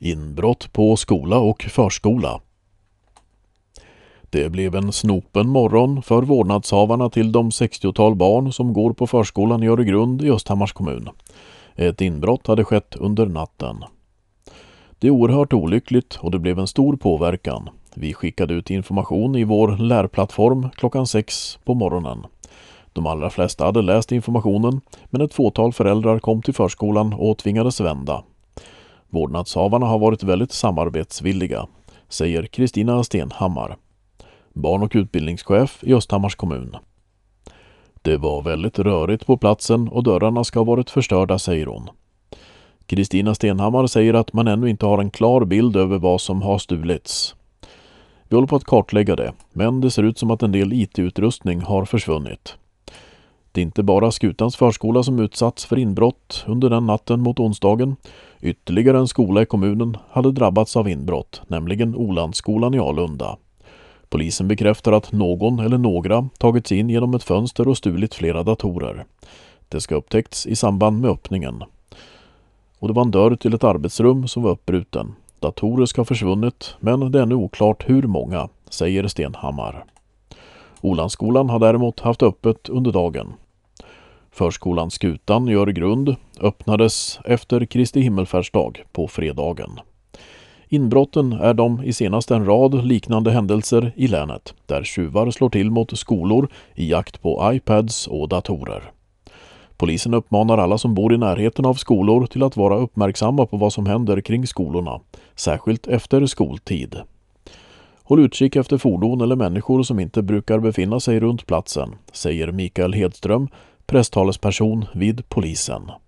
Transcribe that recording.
Inbrott på skola och förskola. Det blev en snopen morgon för vårdnadshavarna till de 60-tal barn som går på förskolan i Öregrund i Östhammars kommun. Ett inbrott hade skett under natten. Det är oerhört olyckligt och det blev en stor påverkan. Vi skickade ut information i vår lärplattform klockan 6 på morgonen. De allra flesta hade läst informationen, men ett fåtal föräldrar kom till förskolan och tvingades vända. Vårdnadshavarna har varit väldigt samarbetsvilliga, säger Kristina Stenhammar, barn- och utbildningschef i Östhammars kommun. Det var väldigt rörigt på platsen och dörrarna ska ha varit förstörda, säger hon. Kristina Stenhammar säger att man ännu inte har en klar bild över vad som har stulits. Vi håller på att kartlägga det, men det ser ut som att en del IT-utrustning har försvunnit. Det är inte bara Skutans förskola som utsatts för inbrott under den natten mot onsdagen. Ytterligare en skola i kommunen hade drabbats av inbrott, nämligen Olandsskolan i Alunda. Polisen bekräftar att någon eller några tagit sig in genom ett fönster och stulit flera datorer. Det ska upptäckts i samband med öppningen. Och det var en dörr till ett arbetsrum som var uppbruten. Datorer ska ha försvunnit, men det är ännu oklart hur många, säger Stenhammar. Olandsskolan har däremot haft öppet under dagen. Förskolan Skutan i Öregrund öppnades efter Kristi himmelfärdsdag på fredagen. Inbrotten är de i senaste en rad liknande händelser i länet, där tjuvar slår till mot skolor i jakt på iPads och datorer. Polisen uppmanar alla som bor i närheten av skolor till att vara uppmärksamma på vad som händer kring skolorna, särskilt efter skoltid. Håll utkik efter fordon eller människor som inte brukar befinna sig runt platsen, säger Mikael Hedström, presstalesperson vid polisen.